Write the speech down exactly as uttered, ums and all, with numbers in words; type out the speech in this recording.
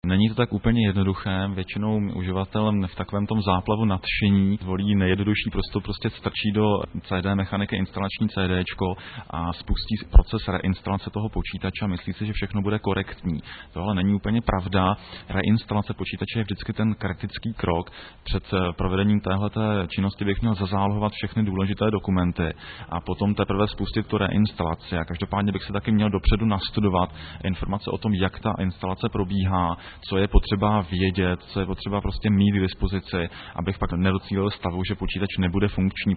Není to tak úplně jednoduché, většinou uživatel v takovém tom záplavu nadšení volí nejjednodušší prostor, prostě strčí do C D mechaniky instalační CDčko a spustí proces reinstalace toho počítače a myslí si, že všechno bude korektní. Tohle není úplně pravda. Reinstalace počítače je vždycky ten kritický krok. Před provedením téhleté činnosti bych měl zazálohovat všechny důležité dokumenty a potom teprve spustit tu reinstalaci. A každopádně bych se taky měl dopředu nastudovat informace o tom, jak ta instalace probíhá, co je potřeba vědět, co je potřeba prostě mít k dispozici, abych pak nedocílil stavu, že počítač nebude funkční,